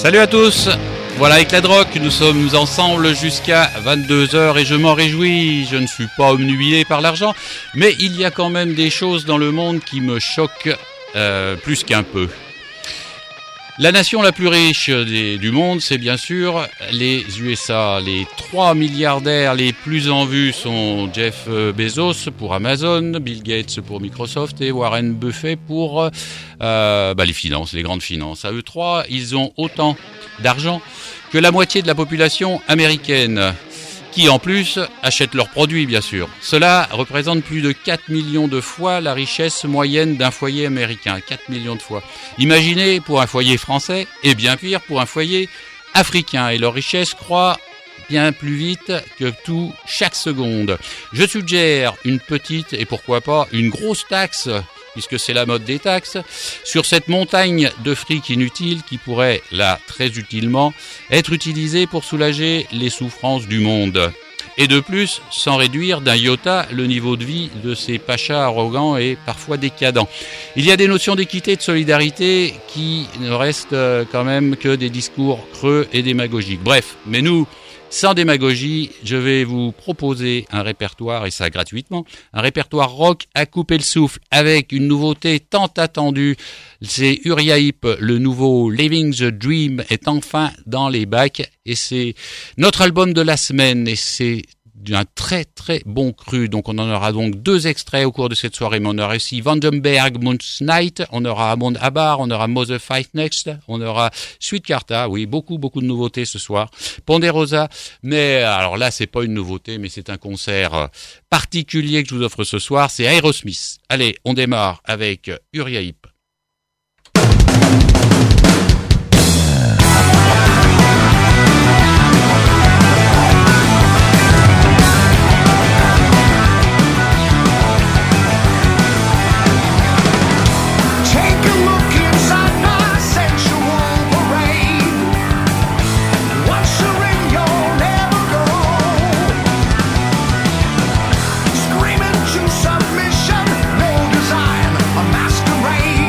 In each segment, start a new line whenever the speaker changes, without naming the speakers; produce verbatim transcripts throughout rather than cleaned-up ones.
Salut à tous, voilà avec la Rock, nous sommes ensemble jusqu'à vingt-deux heures et je m'en réjouis. Je ne suis pas obnubilé par l'argent, mais il y a quand même des choses dans le monde qui me choquent euh, plus qu'un peu. La nation la plus riche des, du monde, c'est bien sûr les U S A. Les trois milliardaires les plus en vue sont Jeff Bezos pour Amazon, Bill Gates pour Microsoft et Warren Buffett pour euh, bah, les finances, les grandes finances. À eux trois, ils ont autant d'argent que la moitié de la population américaine, qui en plus achètent leurs produits bien sûr. Cela représente plus de quatre millions de fois la richesse moyenne d'un foyer américain, quatre millions de fois. Imaginez pour un foyer français, et bien pire pour un foyer africain, et leur richesse croît bien plus vite que tout chaque seconde. Je suggère une petite et pourquoi pas une grosse taxe, puisque c'est la mode des taxes, sur cette montagne de fric inutile qui pourrait, là, très utilement, être utilisée pour soulager les souffrances du monde. Et de plus, sans réduire d'un iota le niveau de vie de ces pachas arrogants et parfois décadents. Il y a des notions d'équité et de solidarité qui ne restent quand même que des discours creux et démagogiques. Bref, mais nous, sans démagogie, je vais vous proposer un répertoire, et ça gratuitement, un répertoire rock à couper le souffle avec une nouveauté tant attendue. C'est Uriah Heep, le nouveau Living the Dream est enfin dans les bacs et c'est notre album de la semaine et c'est d'un très très bon cru. Donc on en aura donc deux extraits au cours de cette soirée, mais on aura aussi Vandenberg, Moon's Night, on aura Amon Abar, on aura Mother Fight Next, on aura Sweet Carta, oui, beaucoup beaucoup de nouveautés ce soir. Ponderosa, mais alors là c'est pas une nouveauté, mais c'est un concert particulier que je vous offre ce soir, c'est Aerosmith. Allez, on démarre avec Uriah Heep.
Screaming to submission, no design, a masquerade.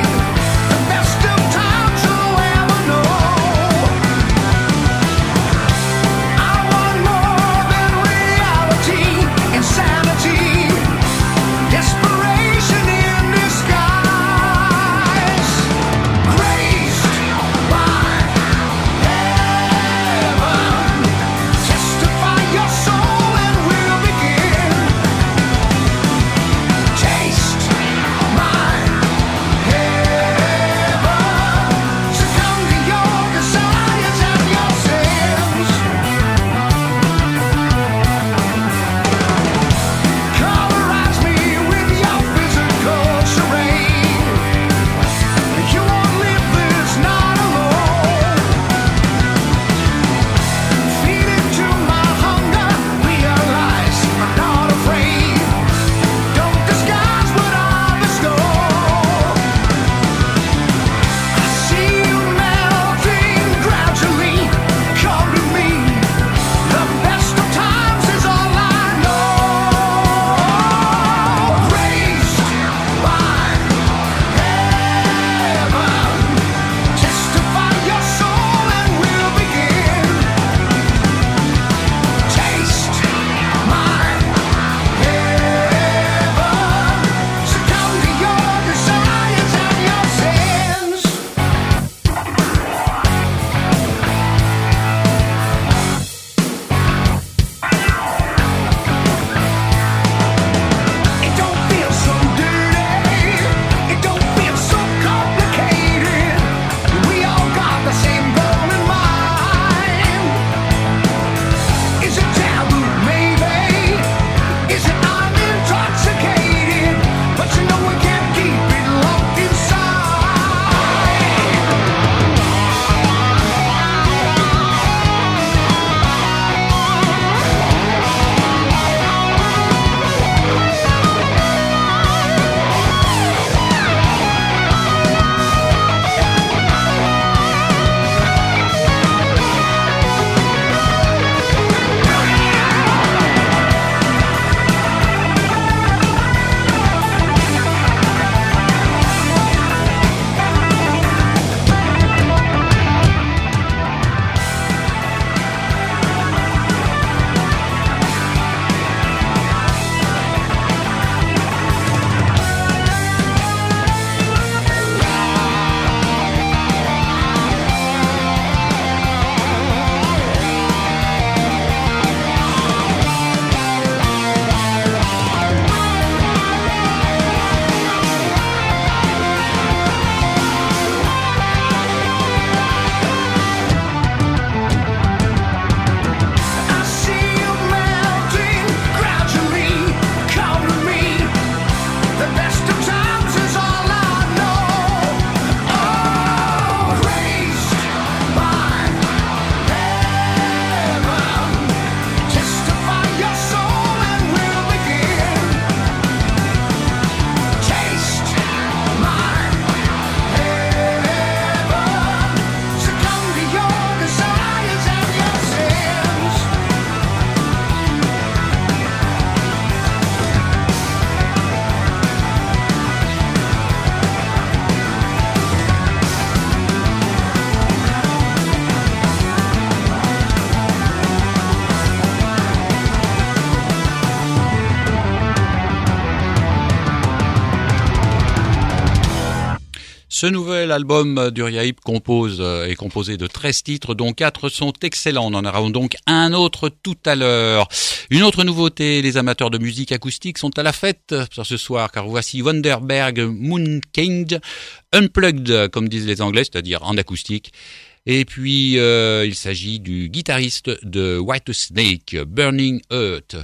Ce nouvel album d'Uriah Heep compose, euh, est composé de treize titres, dont quatre sont excellents. On en aura donc un autre tout à l'heure. Une autre nouveauté, les amateurs de musique acoustique sont à la fête ce soir, car voici Wonderberg Mooncage Unplugged, comme disent les Anglais, c'est-à-dire en acoustique. Et puis, euh, il s'agit du guitariste de Whitesnake, Burning Earth.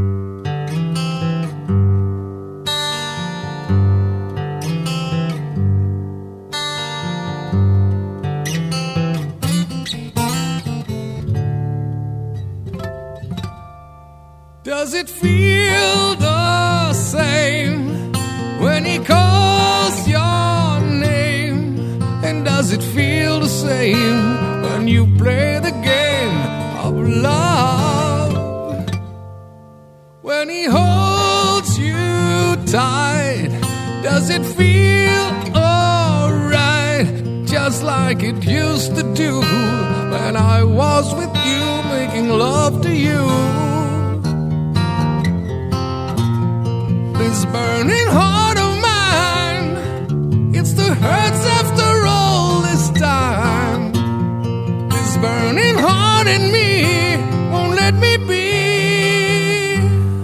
Does it feel the same when he calls your name? And does it feel the same when you play the game of love? When he holds you tight, does it feel alright? Just like it used to do when I was with you, making love to you. This burning heart of mine, it's the hurts after all this time. This burning heart in me won't let me be.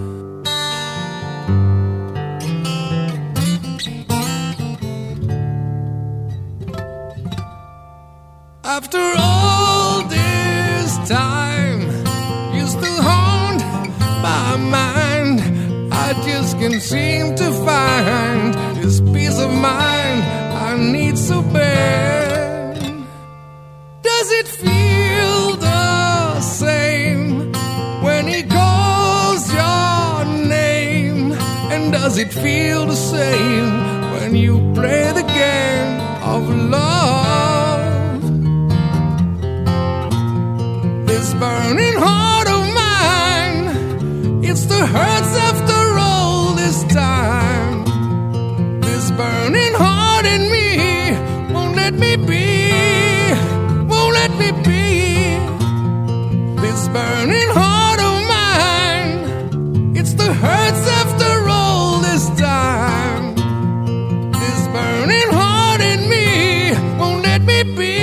After all this time, you still haunt my mind. I just can't seem to find this peace of mind I need so bad. Does it feel the same when he calls your name? And does it feel the same when you play the game of love? This burning heart of mine, it's the hurts after time. This burning heart in me won't let me be, won't let me be. This burning heart of mine, it's the hurts after all this time. This burning heart in me won't let me be.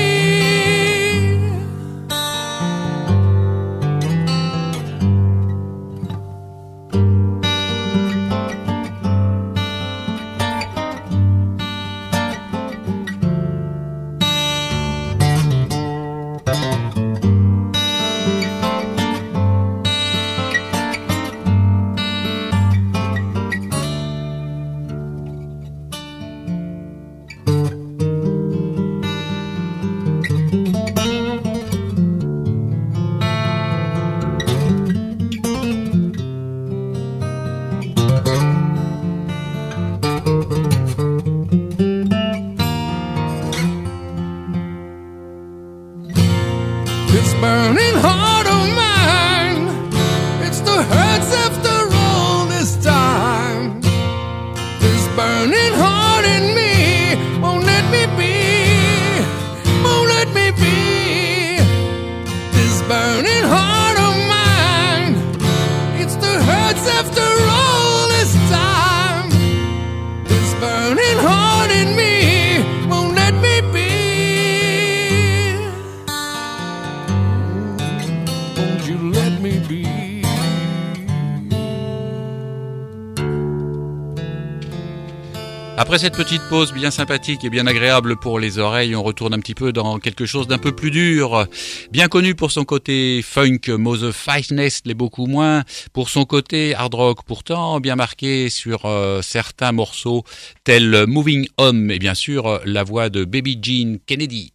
Après cette petite pause bien sympathique et bien agréable pour les oreilles, on retourne un petit peu dans quelque chose d'un peu plus dur. Bien connu pour son côté funk, Mother Finest l'est beaucoup moins. Pour son côté hard rock, pourtant bien marqué sur euh, certains morceaux tels Moving On et bien sûr la voix de Baby Jean Kennedy.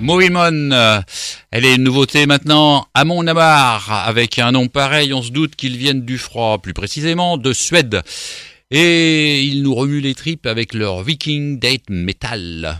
Morimon, euh, elle est une nouveauté maintenant à Mon-Amarre. Avec un nom pareil, on se doute qu'ils viennent du froid, plus précisément de Suède. Et ils nous remuent les tripes avec leur Viking Death Metal.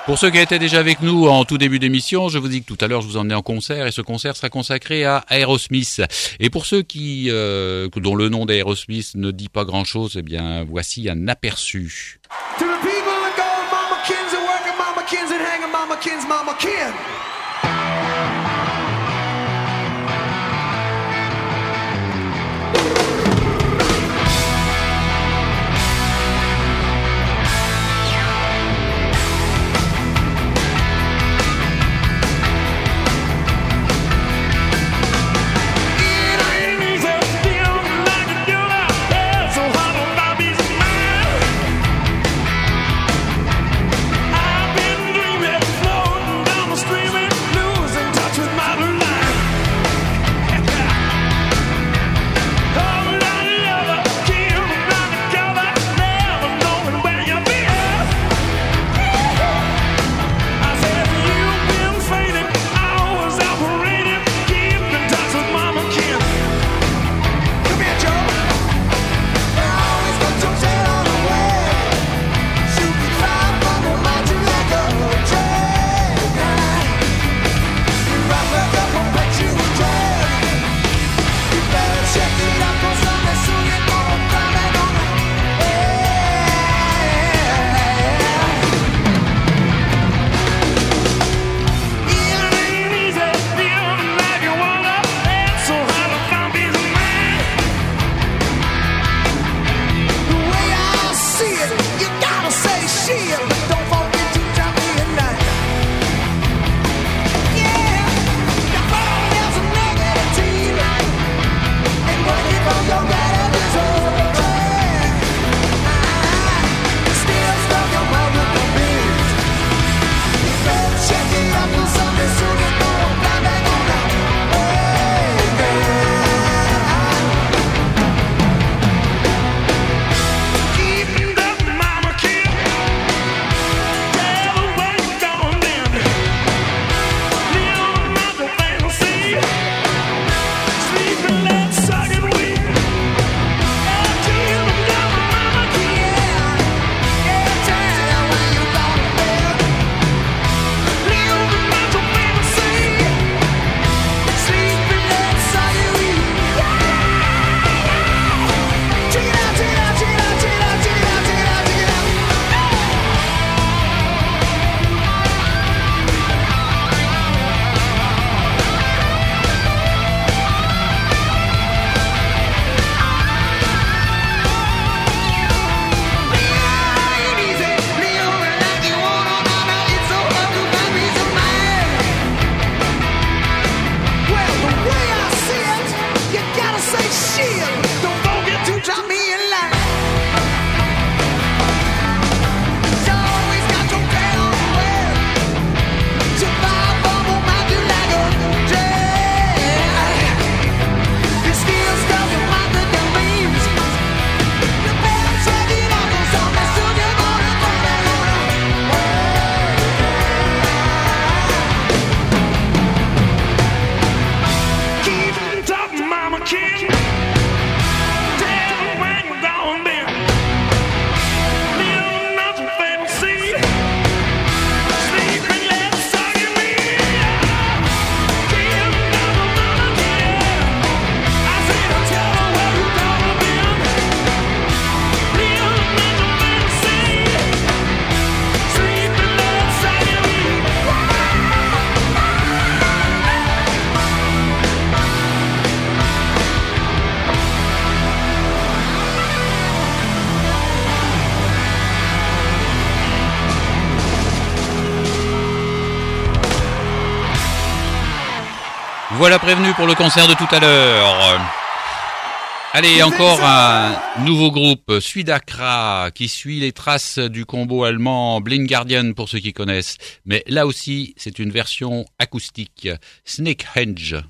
Pour ceux qui étaient déjà avec nous en tout début d'émission, je vous dis que tout à l'heure je vous emmenais en concert et ce concert sera consacré à Aerosmith. Et pour ceux qui euh, dont le nom d'Aerosmith ne dit pas grand-chose, eh bien voici un aperçu.
To the people that go, Mama Kins and working, Mama Kins and hanging, Mama Kins, Mama Kin.
Voilà prévenu pour le concert de tout à l'heure. Allez, encore un nouveau groupe, Suidakra, qui suit les traces du combo allemand Blind Guardian pour ceux qui connaissent. Mais là aussi, c'est une version acoustique, Snakehenge.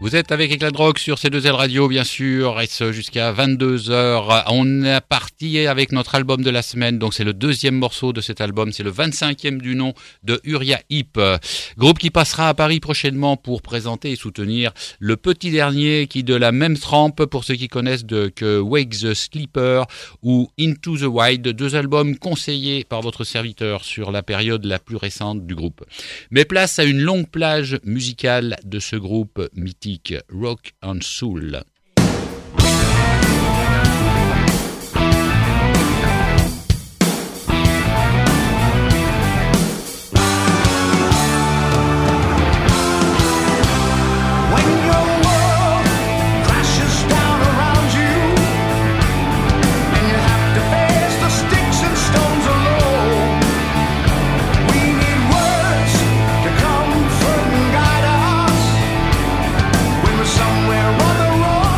Vous êtes avec Éclat de Rock sur C deux L Radio, bien sûr, et ce jusqu'à vingt-deux heures. On est parti avec notre album de la semaine, donc c'est le deuxième morceau de cet album, c'est le vingt-cinquième du nom de Uriah Heep. Groupe qui passera à Paris prochainement pour présenter et soutenir le petit dernier qui, de la même trempe, pour ceux qui connaissent de, que Wake the Sleeper ou Into the Wild, deux albums conseillés par votre serviteur sur la période la plus récente du groupe. Mais place à une longue plage musicale de ce groupe mythique. Rock and Soul.
Somewhere on the road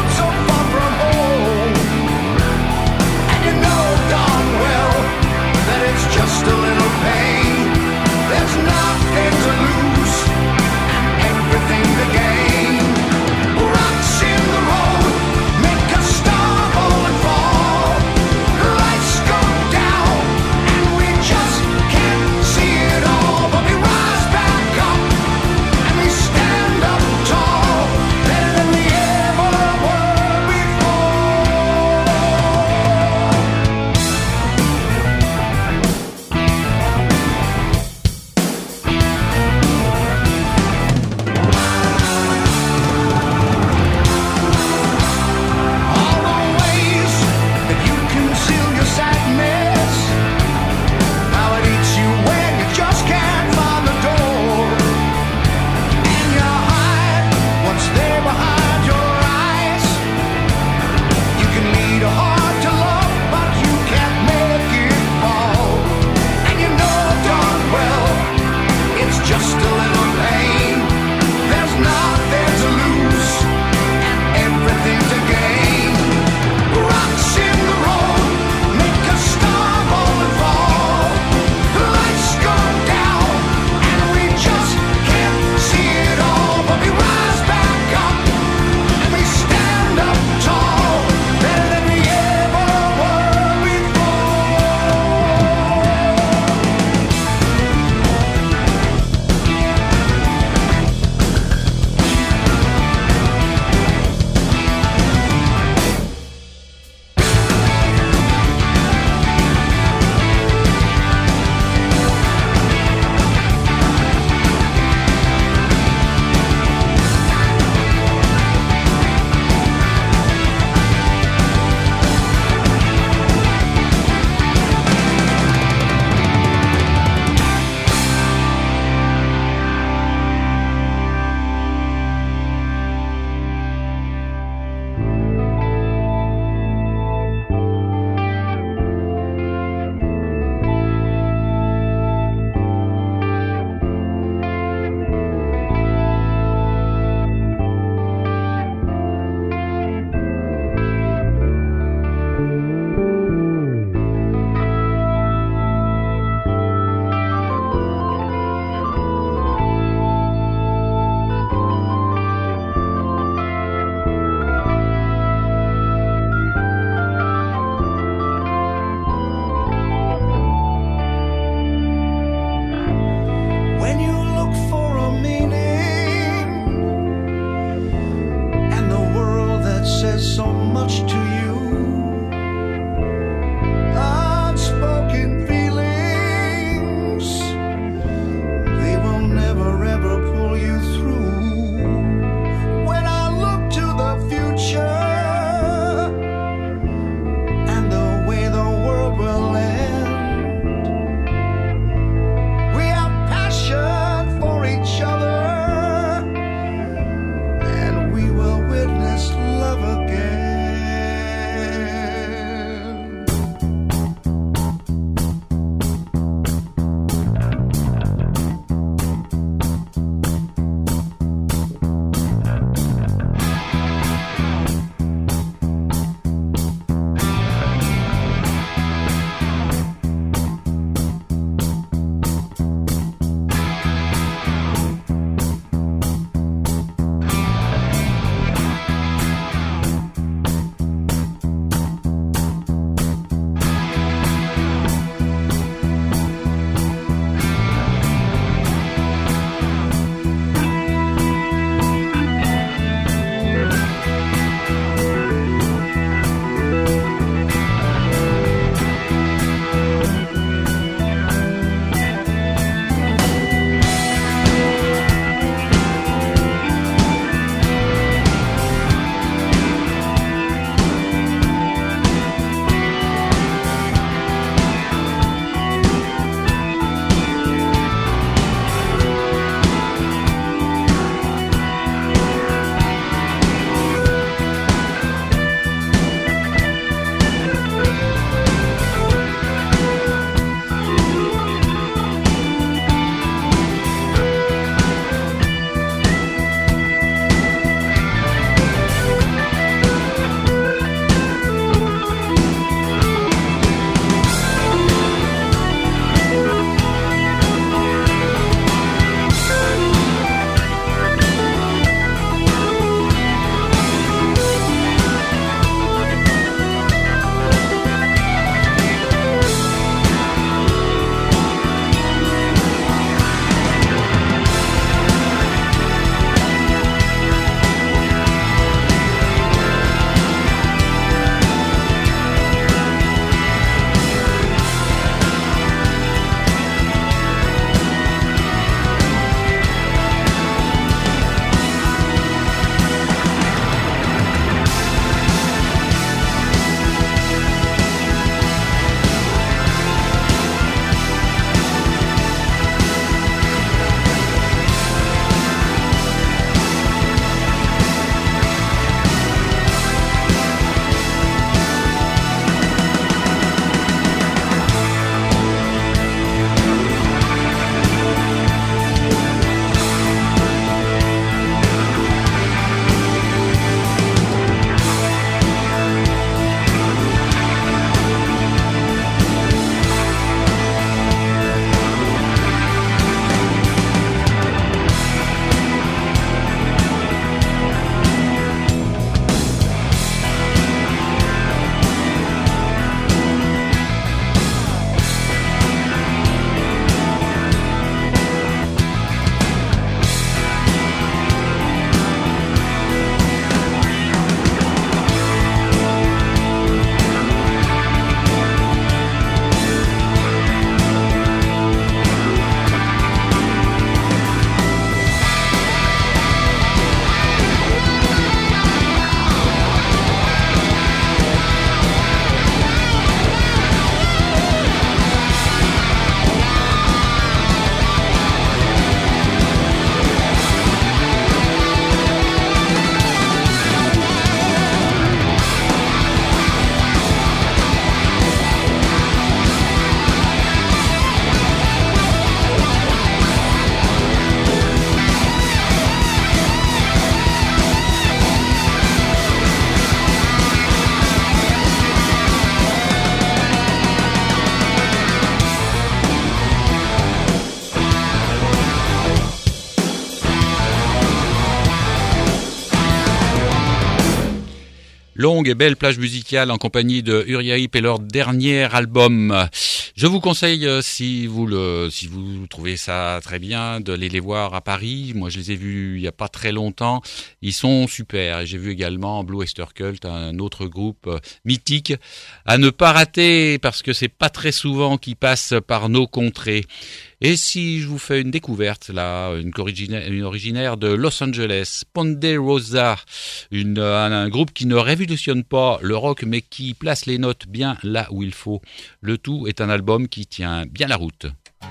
Longue et belle plage musicale en compagnie de Uriah Heep et leur dernier album. Je vous conseille, si vous le, si vous trouvez ça très bien, de les les voir à Paris. Moi, je les ai vus il y a pas très longtemps. Ils sont super. Et j'ai vu également Blue Oyster Cult, un autre groupe mythique à ne pas rater parce que c'est pas très souvent qu'ils passent par nos contrées. Et si je vous fais une découverte, là, une originaire, une originaire de Los Angeles, Ponderosa, une, un, un groupe qui ne révolutionne pas le rock, mais qui place les notes bien là où il faut. Le tout est un album qui tient bien la route.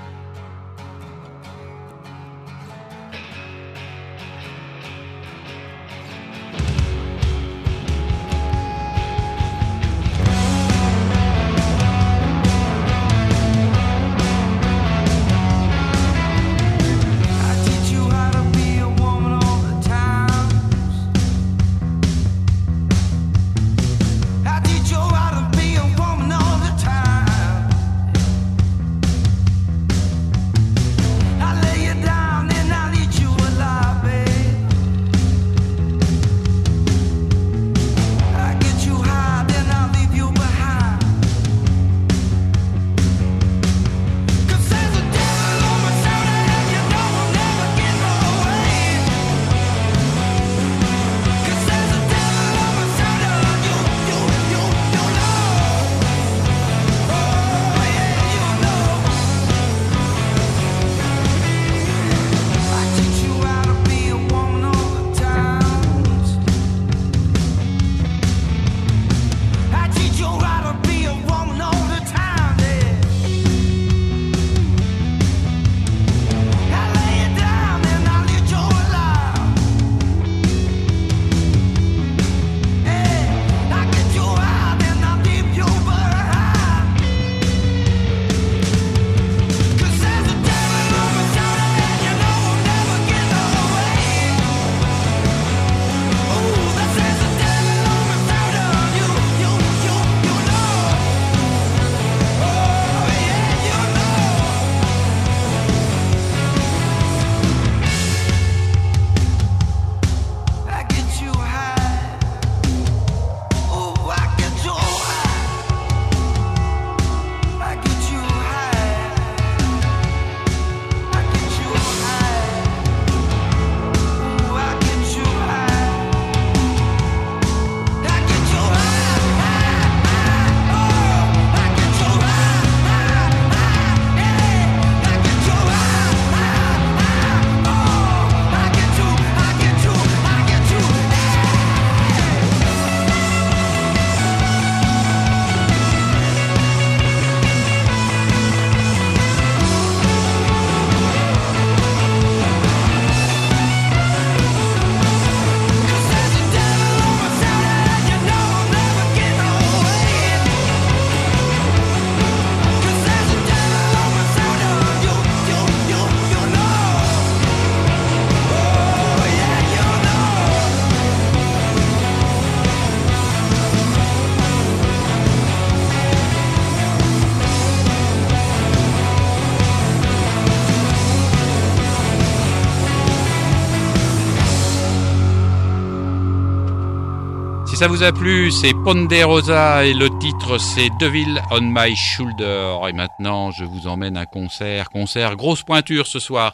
Si ça vous a plu, c'est Ponderosa et le titre c'est Devil on My Shoulder. Et maintenant, je vous emmène à un concert, concert grosse pointure ce soir.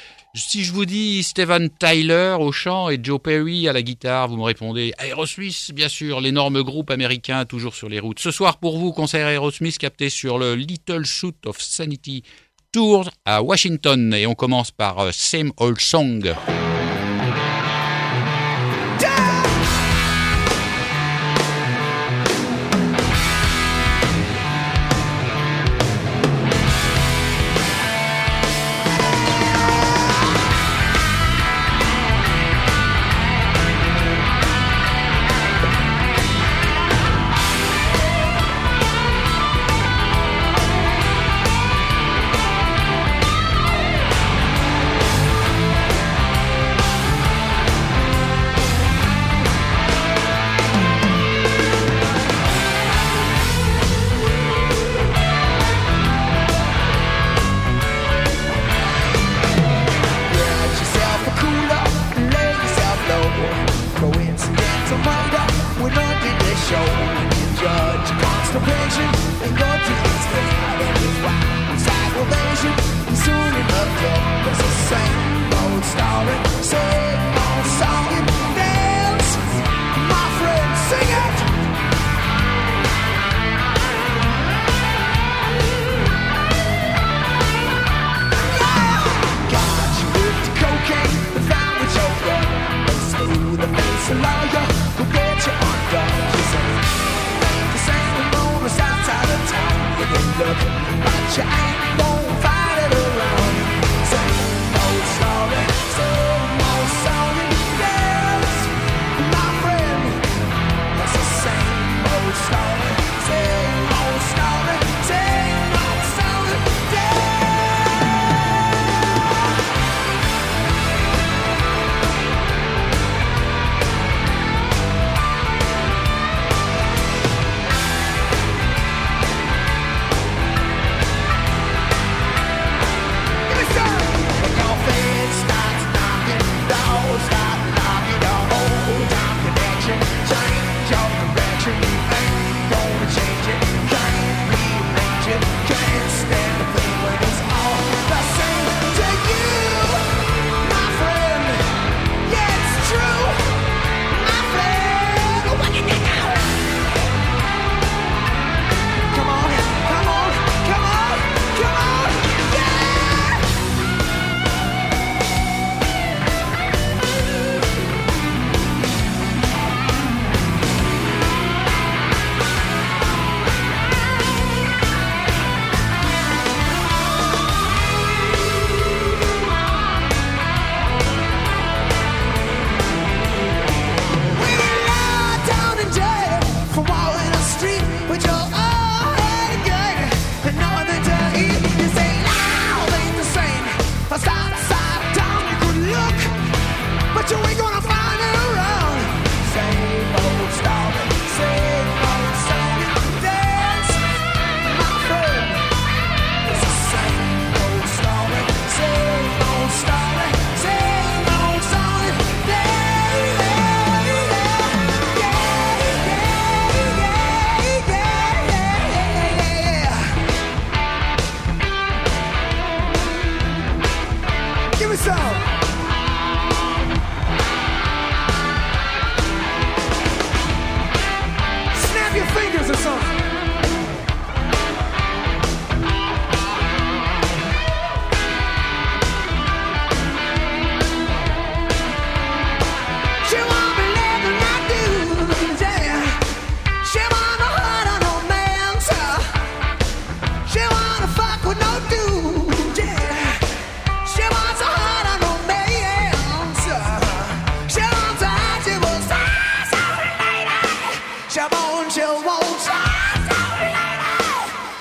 Si je vous dis Steven Tyler au chant et Joe Perry à la guitare, vous me répondez Aerosmith, bien sûr, l'énorme groupe américain toujours sur les routes. Ce soir pour vous, concert Aerosmith capté sur le Little Shoot of Sanity Tour à Washington. Et on commence par uh, Same Old Song.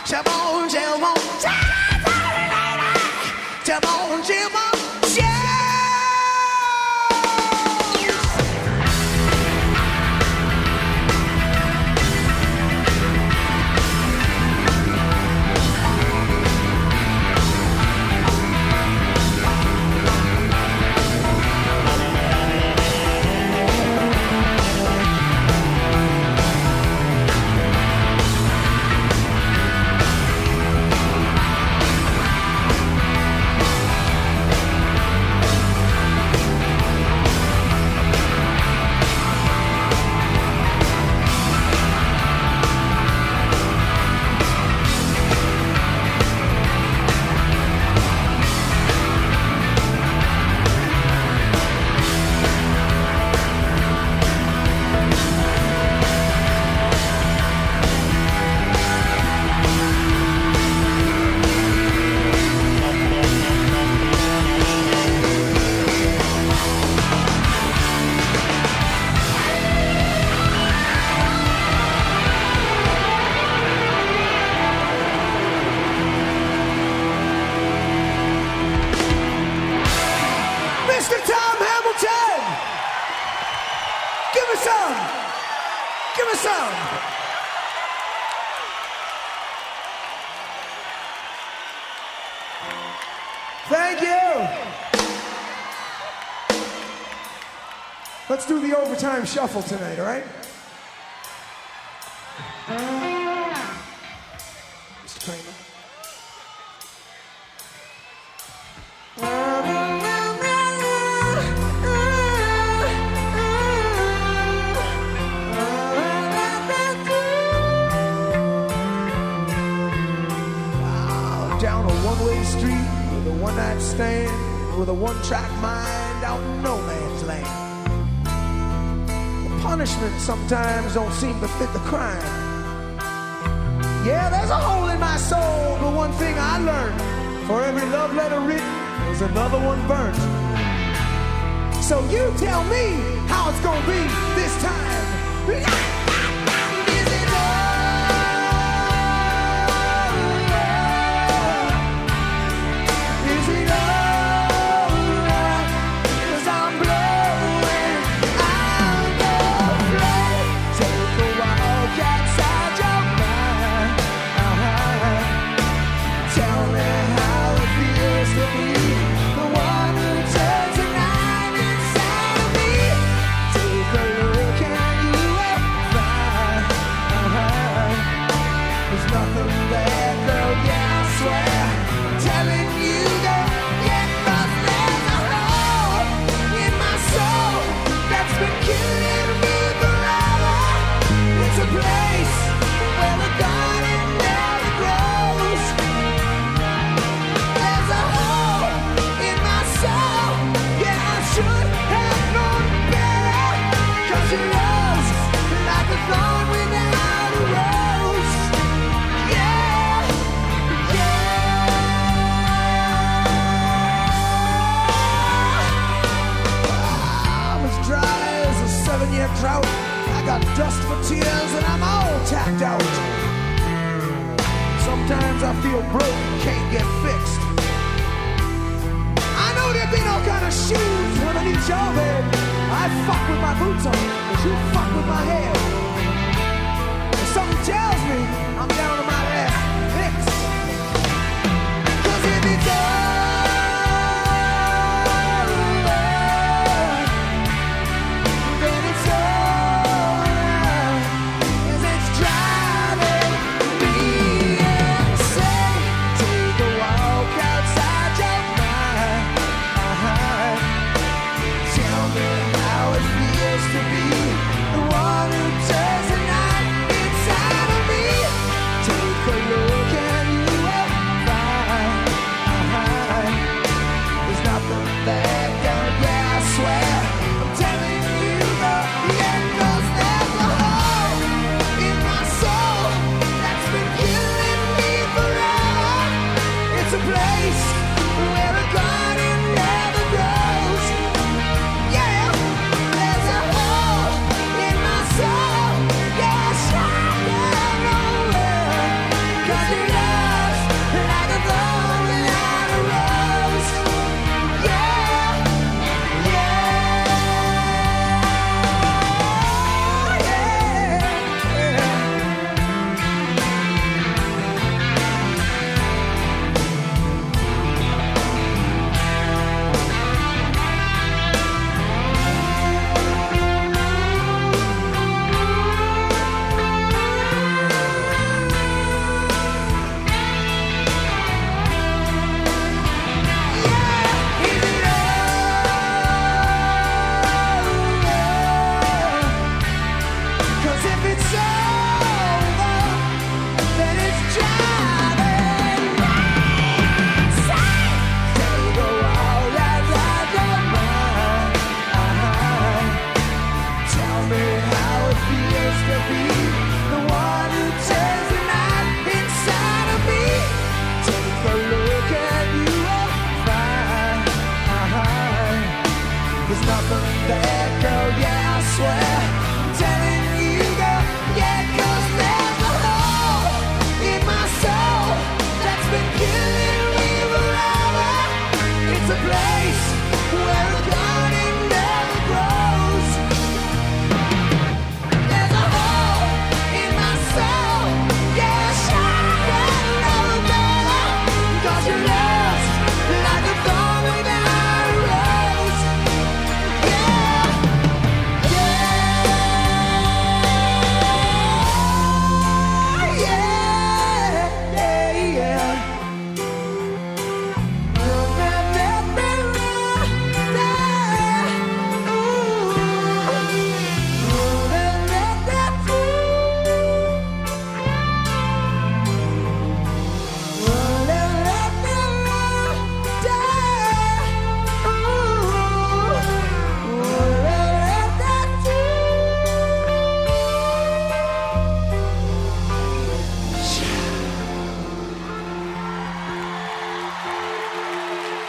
Come on, come on, come on, come on. Thank you. Let's do the overtime shuffle tonight, all right? Mister Kramer. Down a one-way street with a one-night stand, with a one-track mind out in no man's land. The punishment sometimes don't seem to fit the crime. Yeah, there's a hole in my soul, but one thing I learned: for every love letter written, there's another one burnt. So you tell me how it's gonna be this time. Drought. I got dust for tears and I'm all tacked out. Sometimes I feel broke and can't get fixed. I know there'd be no kind of shoes underneath your bed. I fuck with my boots on, but you fuck with my head. And something tells me I'm down to my last fix. Cause if it's all to be the one who turns the night inside of me.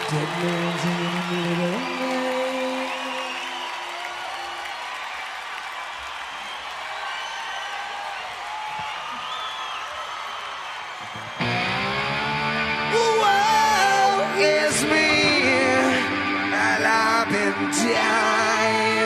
Dead man's in the middle. Woe is me, and I've been dying.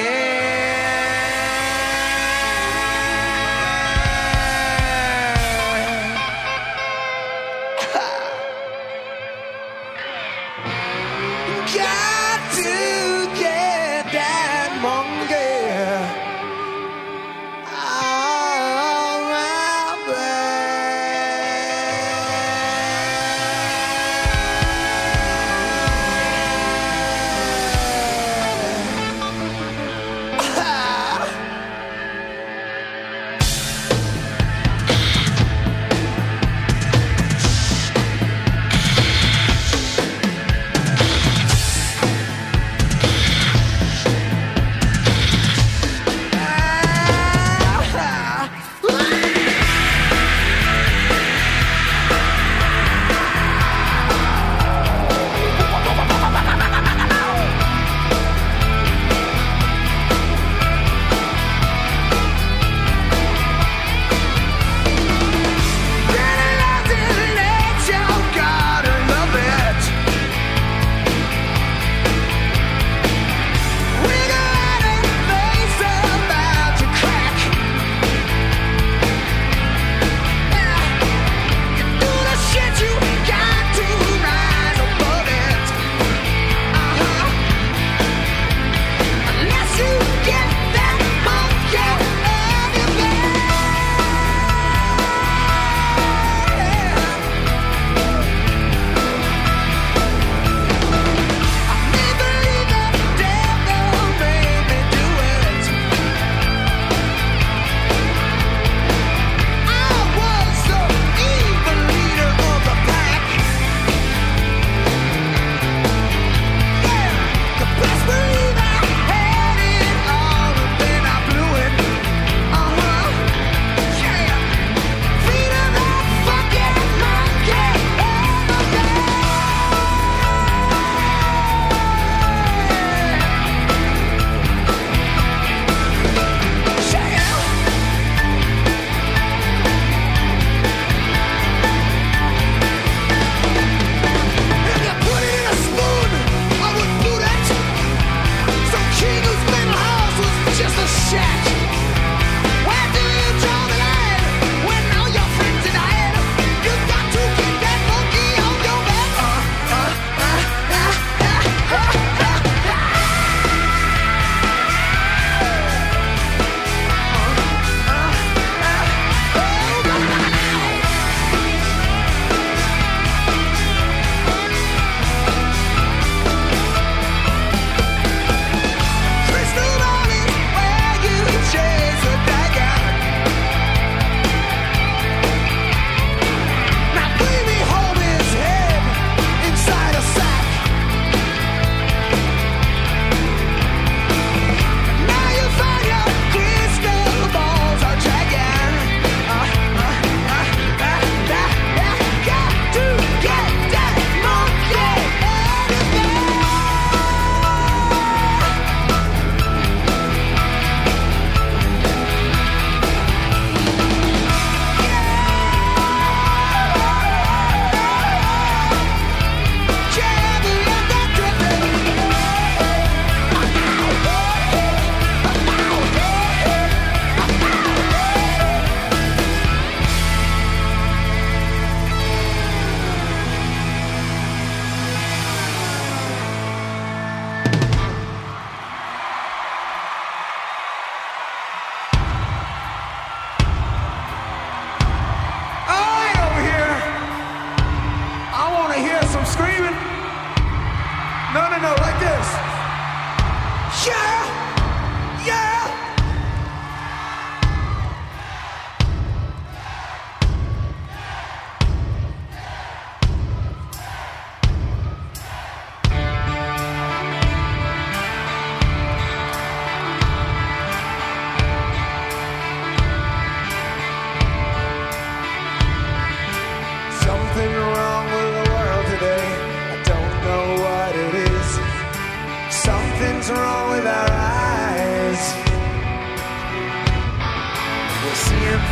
Got to get that monkey out my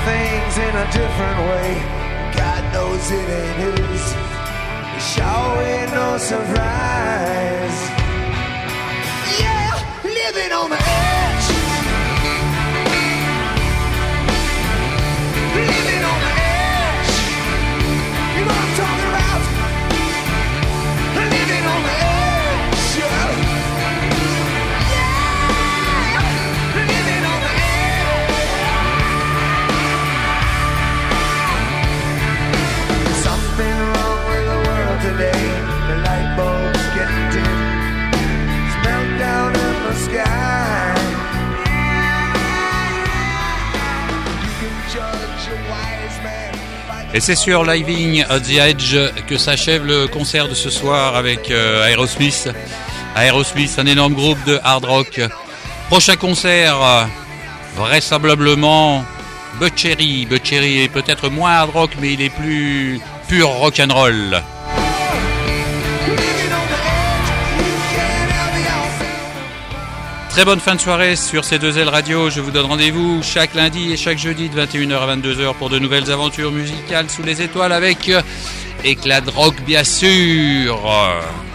things in a different way. God knows it ain't his. It's sure ain't no surprise. Yeah, living on the edge. Living on the edge. You know what I'm talking about? Living on the edge. Yeah, living on the edge. Something wrong with the world today. The light bulb's getting dim. It's meltdown in the sky. You can judge a wise man by the
Et c'est sur Living at the Edge que s'achève le concert de ce soir avec euh, Aerosmith. Aerosmith, un énorme groupe de hard rock. Prochain concert, euh, vraisemblablement Buckcherry. Buckcherry est peut-être moins hard rock, mais il est plus pur rock'n'roll.
living on the edge. You can't help yourself.
Très bonne fin de soirée sur ces deux L Radio. Je vous donne rendez-vous chaque lundi et chaque jeudi de vingt et une heures à vingt-deux heures pour de nouvelles aventures musicales sous les étoiles avec euh, éclat de rock bien sûr.